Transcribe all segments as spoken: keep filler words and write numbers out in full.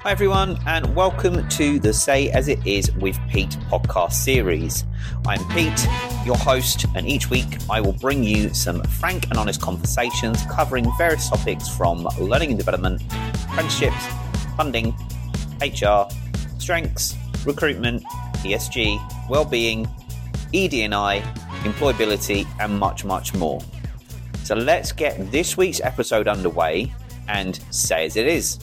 Hi everyone, and welcome to the Say As It Is with Pete podcast series. I'm Pete, your host, and each week I will bring you some frank and honest conversations covering various topics from learning and development, apprenticeships, funding, H R, strengths, recruitment, E S G, well-being, E D and I, employability, and much, much more. So let's get this week's episode underway and say as it is.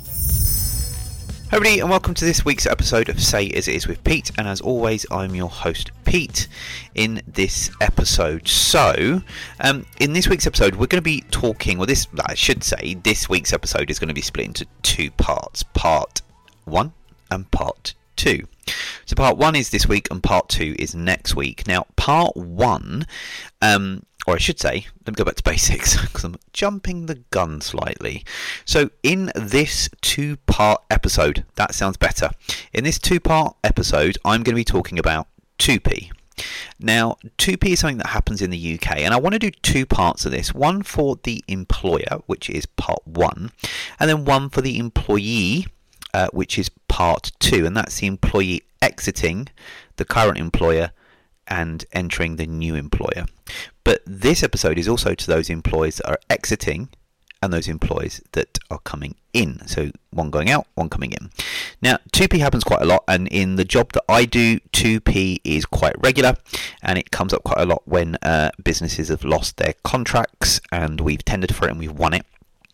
Hi everybody, and welcome to this week's episode of Say As It Is with Pete, and as always I'm your host Pete in this episode. So um, in this week's episode we're going to be talking, well this I should say this week's episode is going to be split into two parts, part one and part two. So part one is this week and part two is next week. Now part one, um, or I should say, let me go back to basics because I'm jumping the gun slightly. So in this two-part episode, that sounds better. In this two-part episode, I'm going to be talking about two P. Now, two P is something that happens in the U K, and I want to do two parts of this. One for the employer, which is part one, and then one for the employee, uh, which is part two, and that's the employee exiting the current employer and entering the new employer. But this episode is also to those employees that are exiting and those employees that are coming in. So one going out, one coming in. Now, two P happens quite a lot, and in the job that I do, two P is quite regular, and it comes up quite a lot when uh, businesses have lost their contracts and we've tendered for it and we've won it.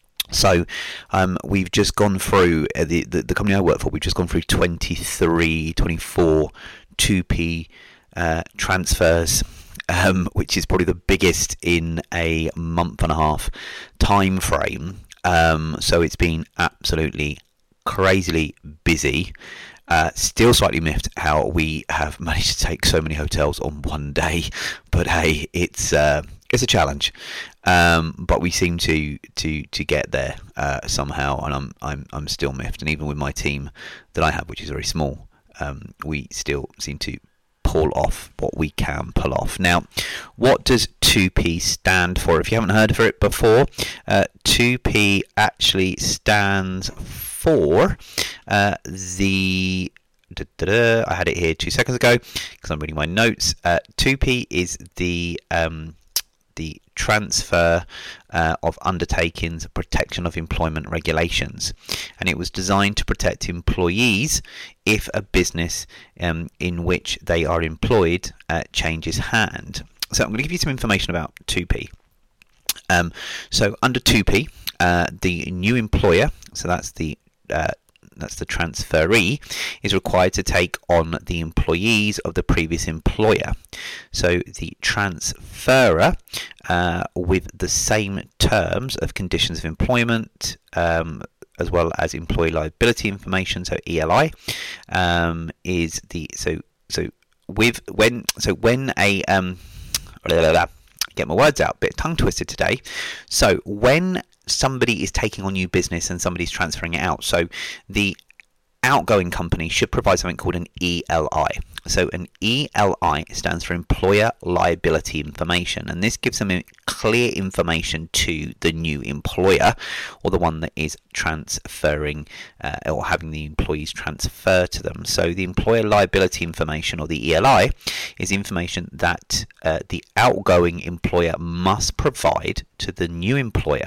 So um, we've just gone through, uh, the, the, the company I work for, we've just gone through twenty-three, twenty-four two P uh, transfers, um, which is probably the biggest in a month and a half time frame. Um, so it's been absolutely crazily busy. Uh, still slightly miffed how we have managed to take so many hotels on one day, but hey, it's uh, it's a challenge. Um, but we seem to to to get there uh, somehow, and I'm I'm I'm still miffed. And even with my team that I have, which is very small, um, we still seem to pull off what we can pull off. Now, what does two P stand for? If you haven't heard of it before, uh, two P actually stands for uh, the da, da, da, I had it here two seconds ago because I'm reading my notes. Uh, two P is the um, the transfer uh, of undertakings, protection of employment regulations, and it was designed to protect employees if a business um, in which they are employed uh, changes hand. So I'm going to give you some information about two P. Um, so under two P, uh, the new employer, so that's the uh, that's the transferee, is required to take on the employees of the previous employer. So the transferer, uh, with the same terms of conditions of employment, um, as well as employee liability information, so E L I, um, is the so so with when so when a um, blah, blah, blah, get my words out, a bit tongue twisted today. So when somebody is taking on new business and somebody's transferring it out, so the outgoing company should provide something called an E L I. So an E L I stands for Employer Liability Information, and this gives them clear information to the new employer, or the one that is transferring uh, or having the employees transfer to them. So the Employer Liability Information, or the E L I, is information that uh, the outgoing employer must provide to the new employer.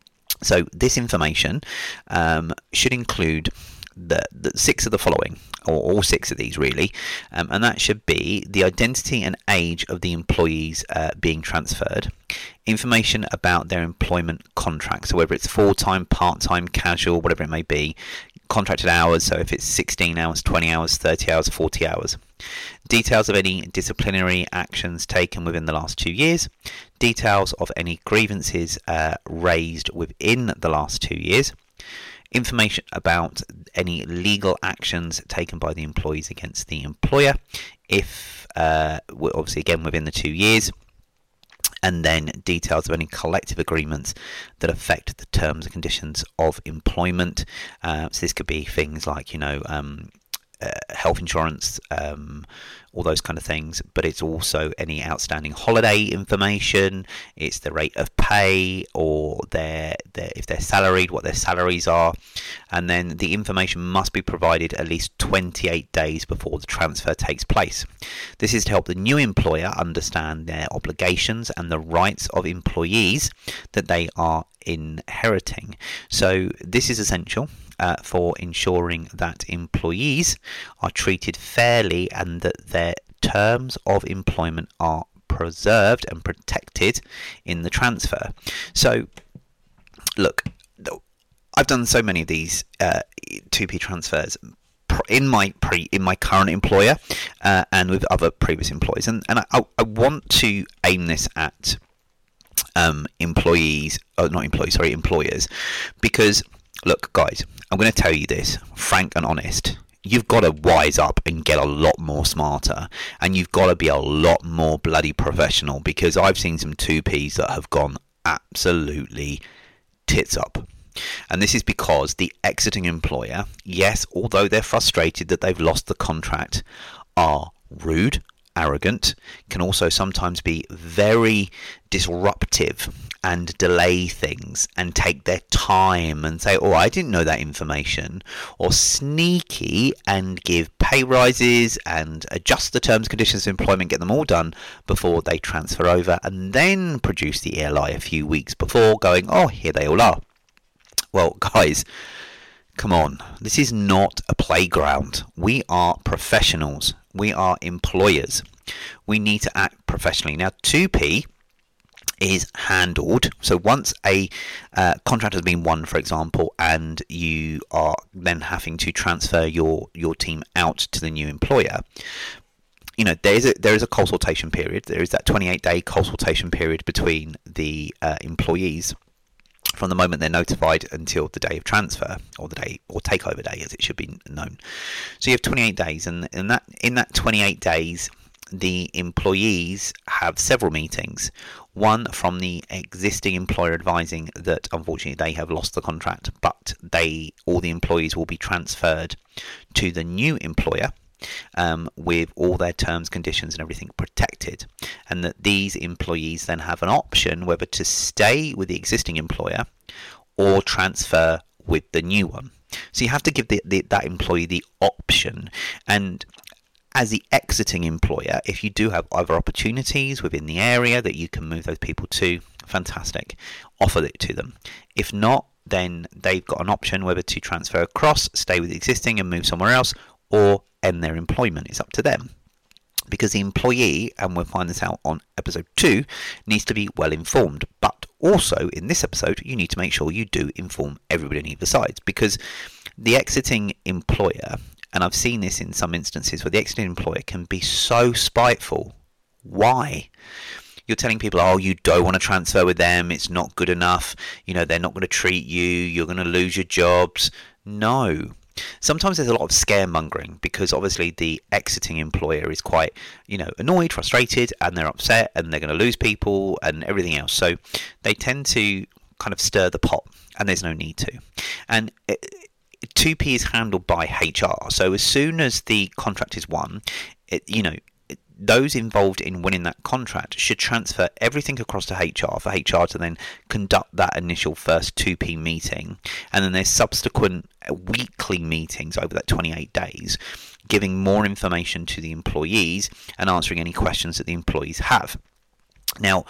So this information um, should include the, the six of the following, or all six of these really, um, and that should be the identity and age of the employees uh, being transferred, information about their employment contract, so whether it's full-time, part-time, casual, whatever it may be, contracted hours, so if it's sixteen hours, twenty hours, thirty hours, forty hours, details of any disciplinary actions taken within the last two years, details of any grievances uh, raised within the last two years, information about any legal actions taken by the employees against the employer, if uh, obviously again within the two years, and then details of any collective agreements that affect the terms and conditions of employment. Uh, so this could be things like, you know, um, uh, health insurance, um, all those kind of things, but it's also any outstanding holiday information, it's the rate of pay, or their, their if they're salaried, what their salaries are, and then the information must be provided at least twenty-eight days before the transfer takes place. This is to help the new employer understand their obligations and the rights of employees that they are inheriting. So this is essential Uh, for ensuring that employees are treated fairly and that their terms of employment are preserved and protected in the transfer. So, look, I've done so many of these uh, two P transfers in my pre in my current employer uh, and with other previous employees, and and I, I want to aim this at um, employees, oh, not employees, sorry, employers, because. Look, guys, I'm going to tell you this, frank and honest. You've got to wise up and get a lot more smarter, and you've got to be a lot more bloody professional, because I've seen some two Ps that have gone absolutely tits up. And this is because the exiting employer, yes, although they're frustrated that they've lost the contract, are rude, arrogant, can also sometimes be very disruptive and delay things and take their time and say, oh, I didn't know that information, or sneaky and give pay rises and adjust the terms, conditions of employment, get them all done before they transfer over, and then produce the E L I a few weeks before going, oh, here they all are. Well, guys, come on, this is not a playground. We are professionals. We are employers. We need to act professionally. Now, two P is handled. So once a uh, contract has been won, for example, and you are then having to transfer your your team out to the new employer, you know, there is a there is a consultation period. There is that twenty-eight day consultation period between the uh, employees from the moment they're notified until the day of transfer, or the day or takeover day, as it should be known. So you have twenty-eight days, and in that in that twenty-eight days, the employees have several meetings. One from the existing employer advising that unfortunately they have lost the contract, but they all the employees will be transferred to the new employer um, with all their terms, conditions and everything protected, and that these employees then have an option whether to stay with the existing employer or transfer with the new one. So you have to give the, the, that employee the option. And as the exiting employer, if you do have other opportunities within the area that you can move those people to, fantastic, offer it to them. If not, then they've got an option whether to transfer across, stay with the existing and move somewhere else, or end their employment. It's up to them. Because the employee, and we'll find this out on episode two, needs to be well informed. But also in this episode, you need to make sure you do inform everybody on either side, because the exiting employer, and I've seen this in some instances where the exiting employer can be so spiteful. Why? You're telling people, oh, you don't want to transfer with them, it's not good enough, you know, they're not going to treat you, you're going to lose your jobs. No. Sometimes there's a lot of scaremongering, because obviously the exiting employer is quite, you know, annoyed, frustrated, and they're upset, and they're going to lose people and everything else. So they tend to kind of stir the pot, and there's no need to. And it, two P is handled by H R. So as soon as the contract is won, it, you know, those involved in winning that contract should transfer everything across to H R for H R to then conduct that initial first two P meeting. And then there's subsequent weekly meetings over that twenty-eight days, giving more information to the employees and answering any questions that the employees have. Now,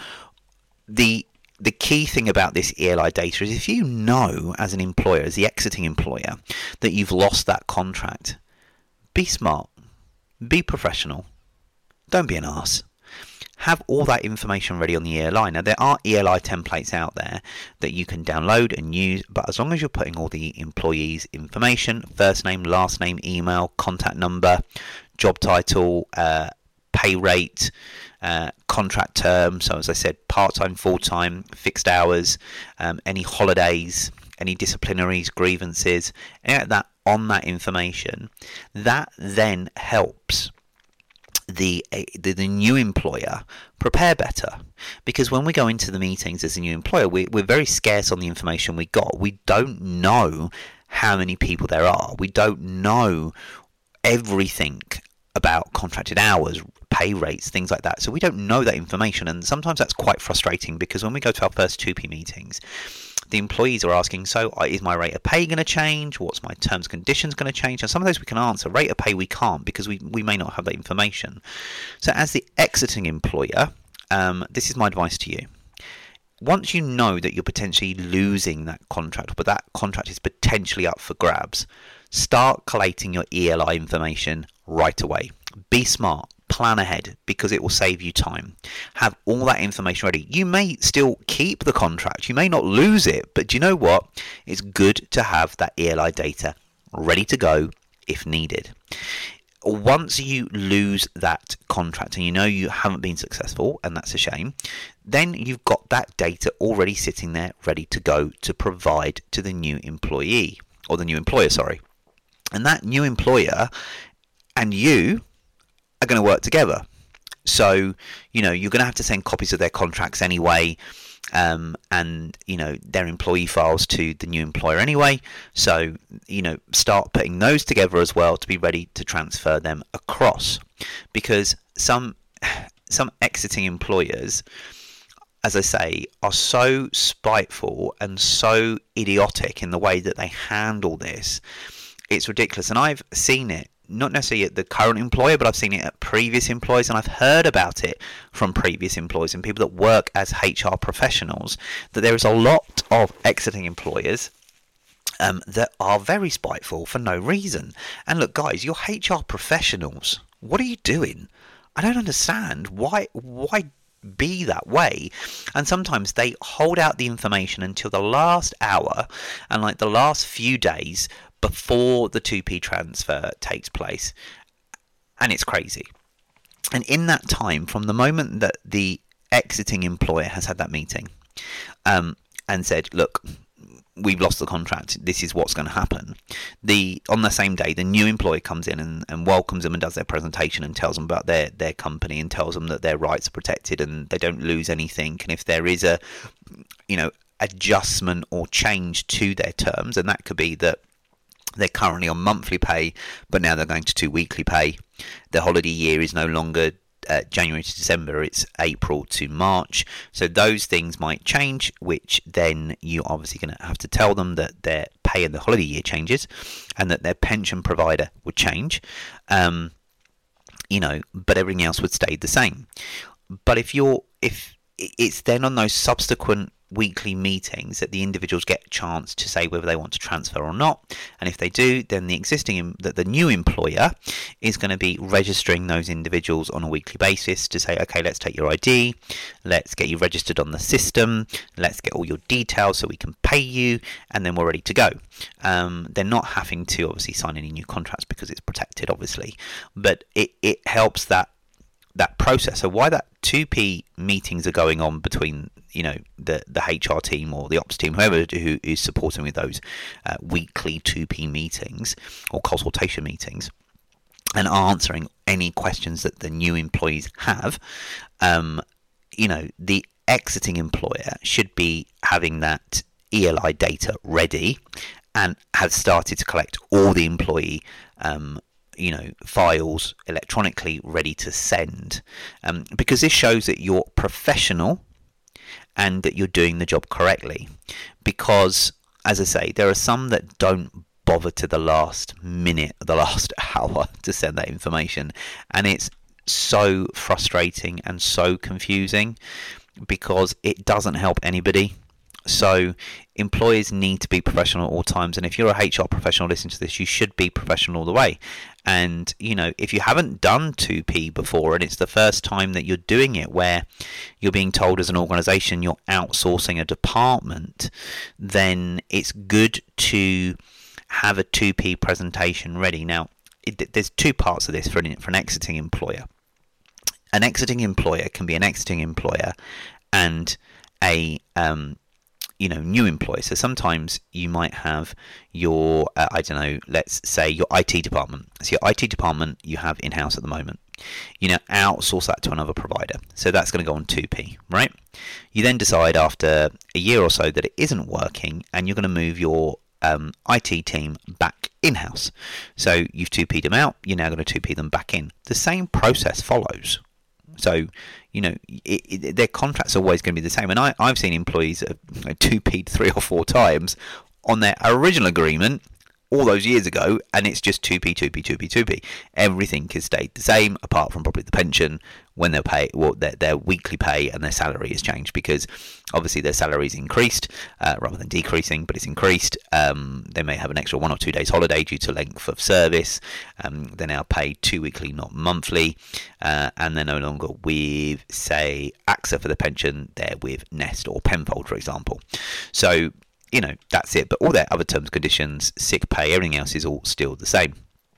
the The key thing about this E L I data is if you know as an employer, as the exiting employer, that you've lost that contract, be smart, be professional, don't be an arse. Have all that information ready on the E L I. Now, there are E L I templates out there that you can download and use, but as long as you're putting all the employees' information, first name, last name, email, contact number, job title, uh, pay rate, uh, contract term, so as I said, part-time, full-time, fixed hours, um, any holidays, any disciplinaries, grievances, any like that on that information, that then helps the, the the new employer prepare better. Because when we go into the meetings as a new employer, we, we're very scarce on the information we got. We don't know how many people there are. We don't know everything about contracted hours, pay rates, things like that. So we don't know that information, and sometimes that's quite frustrating, because when we go to our first two P meetings, the employees are asking, so is my rate of pay going to change? What's my terms and conditions going to change? And some of those we can answer. Rate of pay we can't, because we, we may not have that information. So as the exiting employer, um, this is my advice to you. Once you know that you're potentially losing that contract, but that contract is potentially up for grabs, start collating your E L I information right away. Be smart. Plan ahead, because it will save you time. Have all that information ready. You may still keep the contract, you may not lose it, but do you know what? It's good to have that E L I data ready to go if needed. Once you lose that contract and you know you haven't been successful, and that's a shame, then you've got that data already sitting there ready to go to provide to the new employee, or the new employer, sorry. And that new employer and you are going to work together. So, you know, you're going to have to send copies of their contracts anyway, um, and, you know, their employee files to the new employer anyway. So, you know, start putting those together as well to be ready to transfer them across. Because some some exiting employers, as I say, are so spiteful and so idiotic in the way that they handle this. It's ridiculous. And I've seen it, not necessarily at the current employer, but I've seen it at previous employers, and I've heard about it from previous employers and people that work as H R professionals, that there is a lot of exiting employers um, that are very spiteful for no reason. And look, guys, you're H R professionals. What are you doing? I don't understand. Why, why be that way? And sometimes they hold out the information until the last hour and like the last few days before the two P transfer takes place, and it's crazy. And in that time, from the moment that the exiting employer has had that meeting um, and said, look, we've lost the contract, this is what's going to happen, the on the same day the new employer comes in and, and welcomes them and does their presentation and tells them about their, their company and tells them that their rights are protected and they don't lose anything, and if there is a you know adjustment or change to their terms, and that could be that they're currently on monthly pay, but now they're going to two weekly pay. The holiday year is no longer uh, January to December, it's April to March. So those things might change, which then you're obviously going to have to tell them that their pay in the holiday year changes and that their pension provider would change. Um, you know, but everything else would stay the same. But if you're, if it's then on those subsequent weekly meetings that the individuals get a chance to say whether they want to transfer or not, and if they do, then the existing that the new employer is going to be registering those individuals on a weekly basis to say, okay, let's take your I D, let's get you registered on the system, let's get all your details so we can pay you, and then we're ready to go. Um, they're not having to obviously sign any new contracts because it's protected, obviously, but it, it helps that that process. So why that two P meetings are going on between you know the the H R team or the ops team, whoever who is supporting with those uh, weekly two P meetings or consultation meetings, and answering any questions that the new employees have, um, you know the exiting employer should be having that E L I data ready and have started to collect all the employee um, you know files electronically ready to send, um, because this shows that you're professional and that you're doing the job correctly. Because as I say, there are some that don't bother to the last minute, the last hour to send that information, and it's so frustrating and so confusing because it doesn't help anybody. So employers need to be professional at all times, and if you're a H R professional listening to this, you should be professional all the way. And you know, if you haven't done two P before and it's the first time that you're doing it, where you're being told as an organisation you're outsourcing a department, then it's good to have a two P presentation ready. Now, it, there's two parts of this for an, for an exiting employer. An exiting employer can be an exiting employer and a um, you know, new employer. So sometimes you might have your, uh, I don't know, let's say your I T department. So your I T department you have in-house at the moment. You now outsource that to another provider. So that's going to go on two P, right? You then decide after a year or so that it isn't working and you're going to move your um, I T team back in-house. So you've two P'd them out, you're now going to two P them back in. The same process follows. So, you know, it, it, their contract's always going to be the same. And I, I've seen employees that have two P'd three or four times on their original agreement all those years ago, and it's just two P, two P, two P, two P. Everything has stayed the same, apart from probably the pension, when they're pay, well, their, their weekly pay and their salary has changed, because obviously their salary is increased uh, rather than decreasing, but it's increased. Um, they may have an extra one or two days holiday due to length of service. Um, they're now paid two weekly, not monthly, uh, and they're no longer with, say, AXA for the pension. They're with Nest or Penfold, for example. So, you know, that's it. But all their other terms, conditions, sick pay, everything else is all still the same.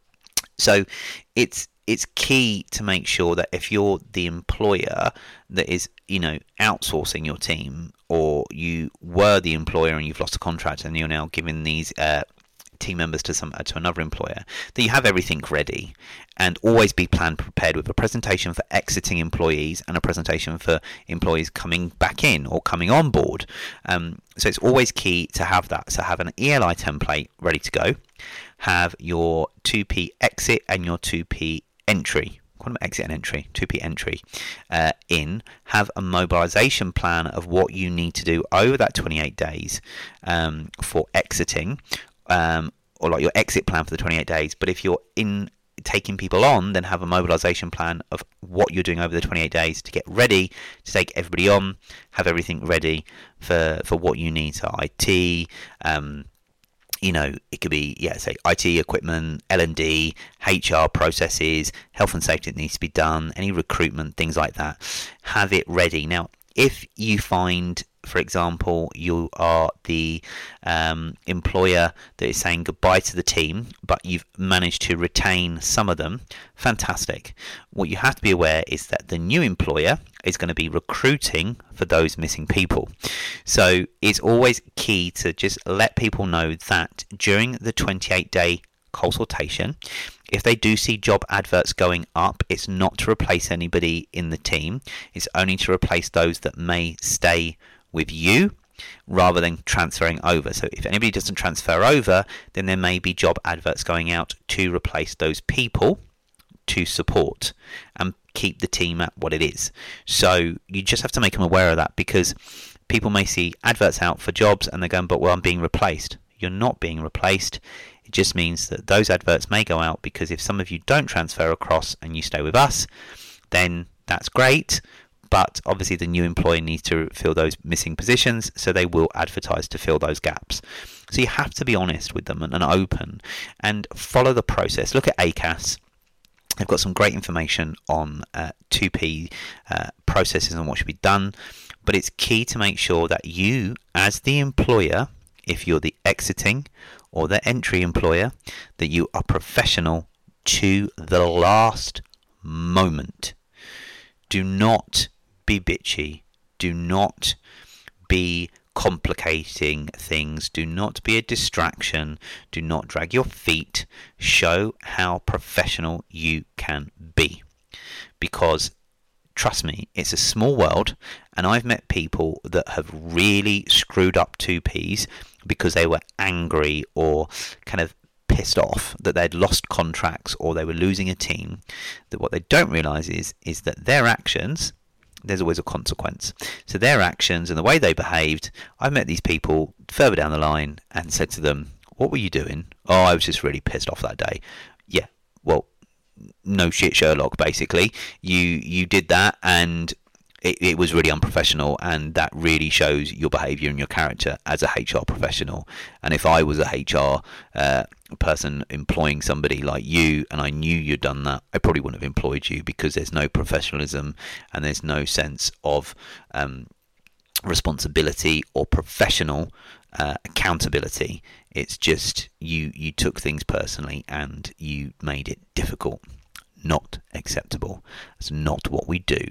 So it's it's key to make sure that if you're the employer that is, you know, outsourcing your team, or you were the employer and you've lost a contract and you're now giving these uh, team members to some to another employer, that you have everything ready, and always be planned prepared with a presentation for exiting employees and a presentation for employees coming back in or coming on board. Um, so it's always key to have that. So have an E L I template ready to go, have your two P exit and your two P entry, quantum exit and entry, two P entry uh, in, have a mobilisation plan of what you need to do over that twenty-eight days um, for exiting, um, or like your exit plan for the twenty-eight days. But if you're in taking people on, then have a mobilisation plan of what you're doing over the twenty-eight days to get ready to take everybody on, have everything ready for, for what you need. So I T, um, you know, it could be, yeah, say I T equipment, L and D, H R processes, health and safety that needs to be done, any recruitment, things like that. Have it ready. Now, if you find, for example, you are the um, employer that is saying goodbye to the team, but you've managed to retain some of them, fantastic. What you have to be aware is that the new employer is going to be recruiting for those missing people. So it's always key to just let people know that during the twenty-eight day consultation, if they do see job adverts going up, it's not to replace anybody in the team. It's only to replace those that may stay with you rather than transferring over. So if anybody doesn't transfer over, then there may be job adverts going out to replace those people to support and keep the team at what it is. So you just have to make them aware of that, because people may see adverts out for jobs and they're going, but well, I'm being replaced. You're not being replaced. It just means that those adverts may go out, because if some of you don't transfer across and you stay with us, then that's great. But obviously the new employer needs to fill those missing positions, so they will advertise to fill those gaps. So you have to be honest with them and, and open, and follow the process. Look at A C A S. They've got some great information on uh, two P uh, processes and what should be done. But it's key to make sure that you, as the employer, if you're the exiting or the entry employer, that you are professional to the last moment. Do not be bitchy. Do not be complicating things. Do not be a distraction. Do not drag your feet. Show how professional you can be. Because trust me, it's a small world, and I've met people that have really screwed up two Ps because they were angry or kind of pissed off that they'd lost contracts or they were losing a team. That what they don't realise is is that their actions, there's always a consequence. So their actions and the way they behaved, I've met these people further down the line and said to them, what were you doing? Oh, I was just really pissed off that day. Yeah, well, no shit, Sherlock, basically. You you did that, and it, it was really unprofessional, and that really shows your behaviour and your character as a H R professional. And if I was a H R uh, person employing somebody like you, and I knew you'd done that, I probably wouldn't have employed you, because there's no professionalism and there's no sense of um, responsibility or professional uh, accountability. It's just you you took things personally and you made it difficult. Not acceptable. That's not what we do.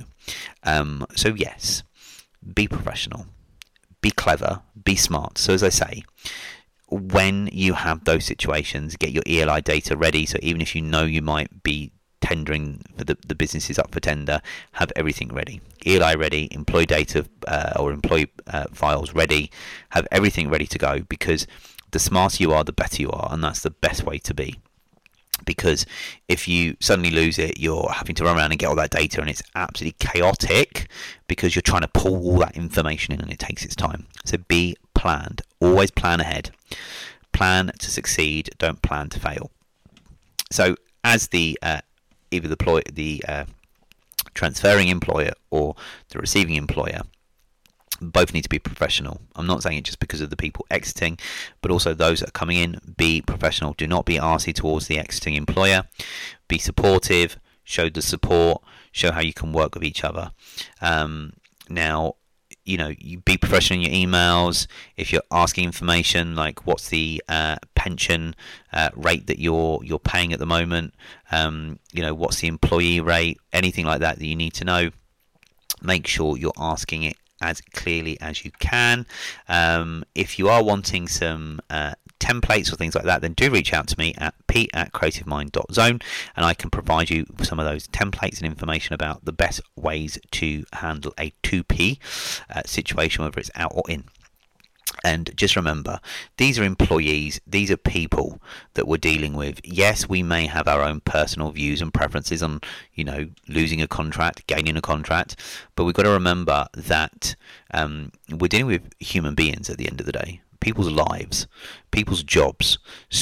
Um, so yes, be professional, be clever, be smart. So as I say, when you have those situations, get your E L I data ready. So even if you know you might be tendering for the, the businesses up for tender, have everything ready. E L I ready, employee data uh, or employee uh, files ready, have everything ready to go, because the smarter you are, the better you are, and that's the best way to be. Because if you suddenly lose it, you're having to run around and get all that data, and it's absolutely chaotic because you're trying to pull all that information in, and it takes its time. So be planned. Always plan ahead. Plan to succeed. Don't plan to fail. So as the uh, either the, ploy, the uh, transferring employer or the receiving employer, both need to be professional. I'm not saying it just because of the people exiting, but also those that are coming in. Be professional. Do not be arsey towards the exiting employer. Be supportive. Show the support. Show how you can work with each other. Um, now, you know, you be professional in your emails. If you're asking information like what's the uh, pension uh, rate that you're you're paying at the moment, um, you know, what's the employee rate, anything like that that you need to know, make sure you're asking it as clearly as you can. Um, if you are wanting some uh, templates or things like that, then do reach out to me at pete at creativemind dot zone, and I can provide you with some of those templates and information about the best ways to handle a two P uh, situation, whether it's out or in. And just remember, these are employees, these are people that we're dealing with. Yes, we may have our own personal views and preferences on, you know, losing a contract, gaining a contract, but we've got to remember that um, we're dealing with human beings at the end of the day, people's lives, people's jobs.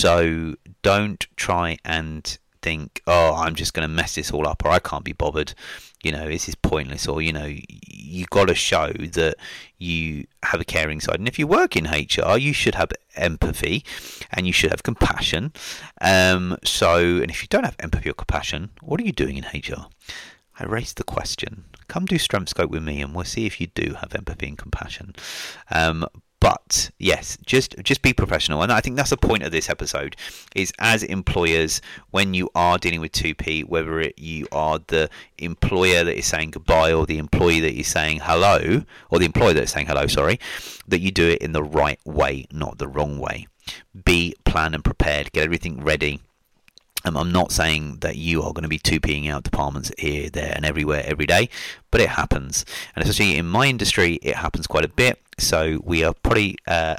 So don't try and think, oh, I'm just going to mess this all up, or I can't be bothered, you know, this is pointless, or, you know, you got to show that you have a caring side. And if you work in H R, you should have empathy and you should have compassion. Um, so, and if you don't have empathy or compassion, what are you doing in H R? I raised the question. Come do Strength Scope with me and we'll see if you do have empathy and compassion. Um, But yes, just just be professional, and I think that's the point of this episode. Is as employers, when you are dealing with two P, whether it, you are the employer that is saying goodbye or the employee that is saying hello, or the employer that is saying hello, sorry, that you do it in the right way, not the wrong way. Be planned and prepared. Get everything ready. Um, I'm not saying that you are going to be two P-ing out departments here, there and everywhere every day, but it happens. And especially in my industry, it happens quite a bit. So we are pretty uh,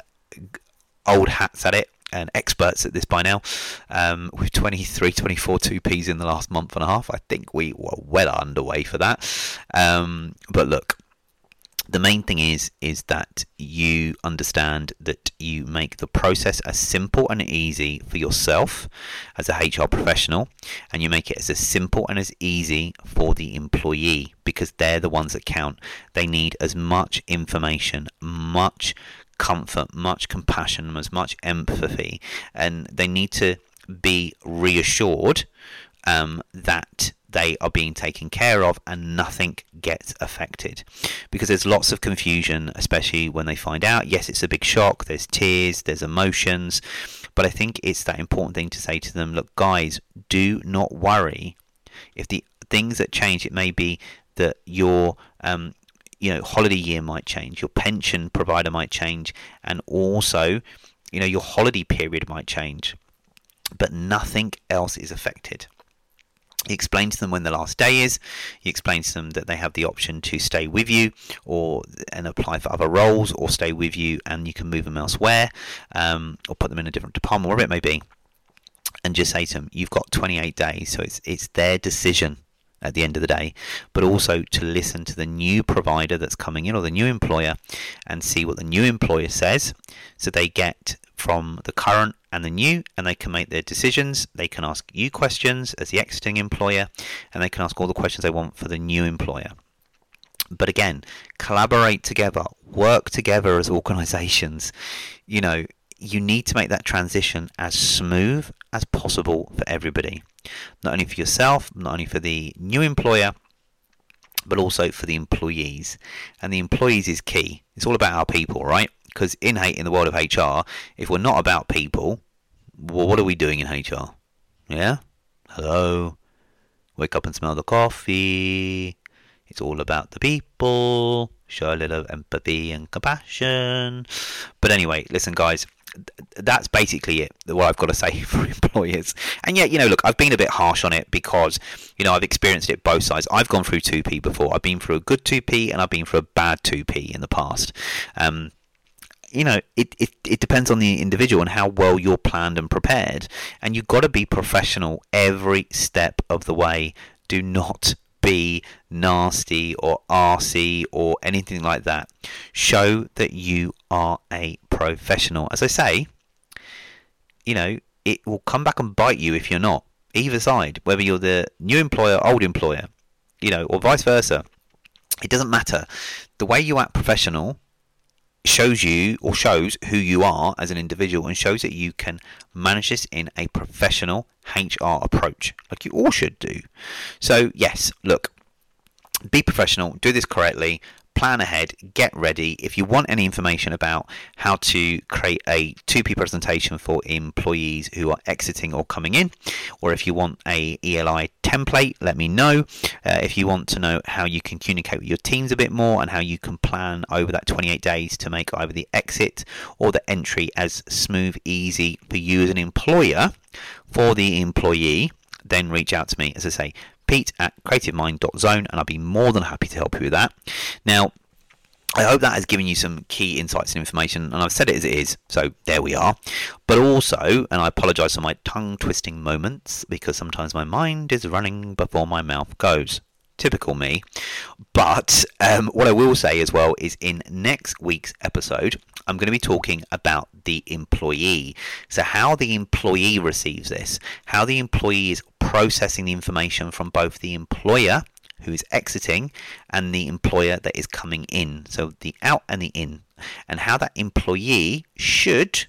old hats at it and experts at this by now. Um, with twenty-three, twenty-four two Ps in the last month and a half, I think we were well underway for that. Um, but look, the main thing is is that you understand that you make the process as simple and easy for yourself as a H R professional, and you make it as simple and as easy for the employee, because they're the ones that count. They need as much information, much comfort, much compassion, as much empathy, and they need to be reassured um, that they are being taken care of and nothing gets affected, because there's lots of confusion, especially when they find out. Yes, it's a big shock, there's tears, there's emotions, but I think it's that important thing to say to them, look guys, do not worry. If the things that change, it may be that your um, you know, holiday year might change, your pension provider might change, and also, you know, your holiday period might change, but nothing else is affected. You explain to them when the last day is. You explain to them that they have the option to stay with you or and apply for other roles, or stay with you and you can move them elsewhere, um, or put them in a different department, wherever it may be. And just say to them, you've got twenty-eight days, so it's it's their decision at the end of the day, but also to listen to the new provider that's coming in, or the new employer, and see what the new employer says, so they get from the current and the new, and they can make their decisions. They can ask you questions as the exiting employer, and they can ask all the questions they want for the new employer. But again, collaborate together, work together as organisations. You know, you need to make that transition as smooth as possible for everybody. Not only for yourself, not only for the new employer, but also for the employees. And the employees is key. It's all about our people, right? Because in in the world of H R, if we're not about people, well, what are we doing in H R? Yeah? Hello? Wake up and smell the coffee. It's all about the people. Show a little empathy and compassion. But anyway, listen guys, that's basically it, what I've got to say for employers. And yet, you know, look, I've been a bit harsh on it because, you know, I've experienced it both sides. I've gone through two P before. I've been through a good two P and I've been through a bad two P in the past. Um, you know, it, it, it depends on the individual and how well you're planned and prepared. And you've got to be professional every step of the way. Do not be nasty or arsey or anything like that. Show that you are a professional. As I say, you know, it will come back and bite you if you're not. Either side, whether you're the new employer, old employer, you know, or vice versa. It doesn't matter. The way you act professional shows you or shows who you are as an individual and shows that you can manage this in a professional H R approach, like you all should do. So yes, look, be professional, do this correctly, plan ahead, get ready. If you want any information about how to create a two P presentation for employees who are exiting or coming in, or if you want a E L I template, let me know. Uh, if you want to know how you can communicate with your teams a bit more and how you can plan over that twenty-eight days to make either the exit or the entry as smooth, easy for you as an employer for the employee, then reach out to me, as I say, Pete at creative mind dot zone, and I'll be more than happy to help you with that. Now, I hope that has given you some key insights and information, and I've said it as it is, so there we are. But also, and I apologise for my tongue-twisting moments, because sometimes my mind is running before my mouth goes. Typical me. But um, what I will say as well is in next week's episode, I'm going to be talking about the employee. So how the employee receives this, how the employee is processing the information from both the employer who is exiting and the employer that is coming in. So the out and the in, and how that employee should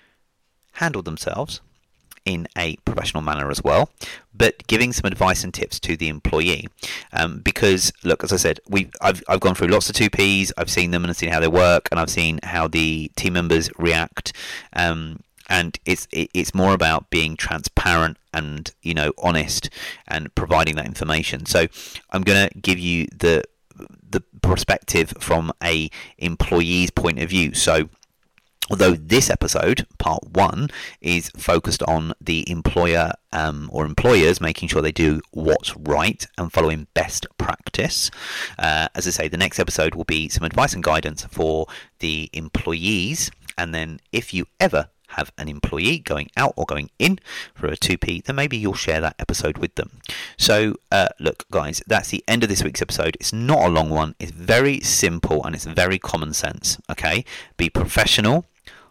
handle themselves in a professional manner as well, but giving some advice and tips to the employee. Um, because look, as I said, we I've I've gone through lots of two Ps. I've seen them and seen how they work, and I've seen how the team members react. Um, and it's it, it's more about being transparent and, you know, honest and providing that information. So I'm going to give you the the perspective from a employee's point of view. So although this episode, part one, is focused on the employer um, or employers making sure they do what's right and following best practice, uh, as I say, the next episode will be some advice and guidance for the employees. And then if you ever have an employee going out or going in for a two P, then maybe you'll share that episode with them. So uh, look, guys, that's the end of this week's episode. It's not a long one. It's very simple and it's very common sense. Okay, be professional,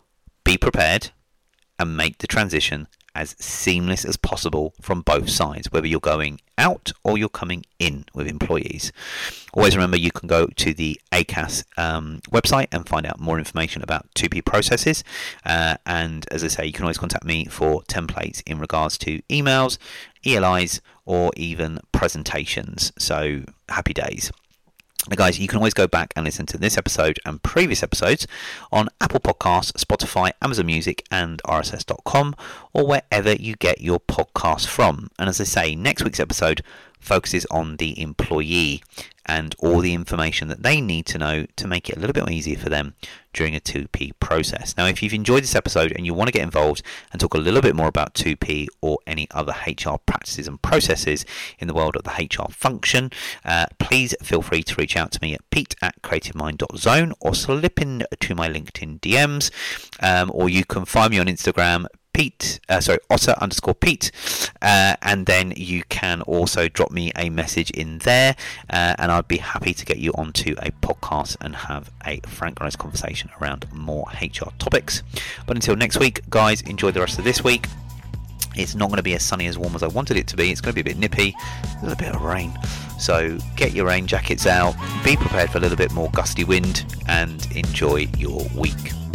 be prepared, and make the transition as seamless as possible from both sides, whether you're going out or you're coming in with employees. Always remember, you can go to the A C A S um, website and find out more information about two P processes. Uh, and as I say, you can always contact me for templates in regards to emails, E L Is, or even presentations. So happy days. Now guys, you can always go back and listen to this episode and previous episodes on Apple Podcasts, Spotify, Amazon Music and R S S dot com, or wherever you get your podcasts from. And as I say, next week's episode focuses on the employee and all the information that they need to know to make it a little bit easier for them during a two P process. Now, if you've enjoyed this episode and you want to get involved and talk a little bit more about two P or any other H R practices and processes in the world of the H R function, uh, please feel free to reach out to me at pete at creative mind dot zone or slip into my LinkedIn D Ms, um, or you can find me on Instagram, Pete, uh, sorry, Otter underscore Pete, uh, and then you can also drop me a message in there, uh, and I'd be happy to get you onto a podcast and have a frank and honest conversation around more H R topics. But until next week, guys, enjoy the rest of this week. It's not going to be as sunny as warm as I wanted it to be. It's going to be a bit nippy, a little bit of rain. So get your rain jackets out, be prepared for a little bit more gusty wind, and enjoy your week.